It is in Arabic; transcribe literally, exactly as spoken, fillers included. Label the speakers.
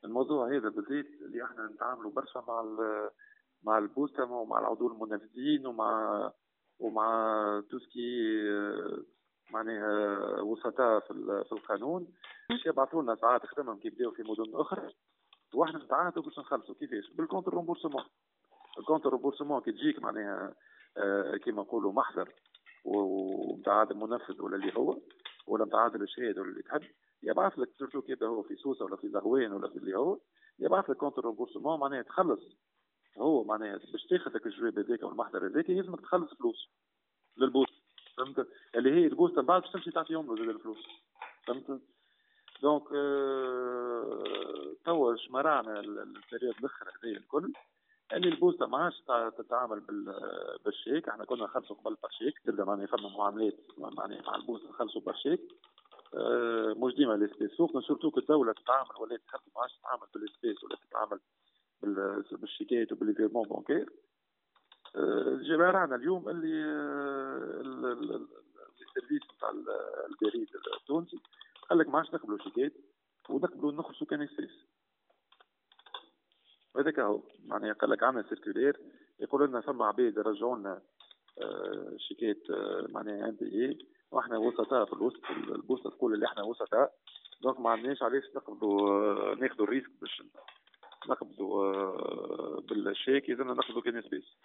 Speaker 1: الموضوع هذا بالذات اللي احنا نتعاملوا برشا مع ال مع البوسطة ومع العضو المنفذين ومع ومع توسكي معناها وسطاء في في القانون باش يبعثوا لنا ساعات خدمهم كي يبداو في مدن اخرى واحنا نتعاهدوا باش نخلصوا كيفاش بالكونتر رومبورسمون. الكونتر رومبورسمون كي تجيك معناها آه كيما نقولوا محضر ومتاع المنفذ ولا اللي هو ولا متاع الشهاده ولا اللي تحب يبعث لك سورتو كي هو في سوسه ولا في زغوان ولا في اللي هو يبعث لك كونتر رومبورسمون معناها تخلص هو معناها باش تاخذ لك الجواب هذاك والمحضر هذاك لازمك تخلص فلوس للبوست فهمت اللي هي البوست من بعد باش تمشي تعطيهم له زاد الفلوس فهمت. دونك أه... توا شمرعنا البريود الاخر هذايا الكل اللي البوسطه ما عادش تتعامل بالشيك. احنا كنا نخلصوا قبل بالشيك تبدا معناها فما معاملات معناها مع البوسطه نخلصوا بالشيك أه مش ديما الاسبيس سوق سورتو الدوله تتعامل ولا تخلي ما عادش تتعامل بالاسبيس ولا تتعامل بالشيكات وبالفيرمون بانكير. الجبار عنا اليوم اللي السيرفيس نتاع البريد التونسي قال لك ما عادش نقبلوا شيكات ونقبلوا نخلصوا كان اسبيس. هذاك هو معناها قال لك عندنا سيركولير يقول لنا فما عباد يرجعوا لنا شيكات معناها ام بي اي واحنا وسطاء في الوسط البوسطه تقول اللي احنا وسطاء دونك ما عندناش علاش نقبلوا ناخذوا الريسك باش نقبضوا بالشيك اذا نقبضوا كان سبيس.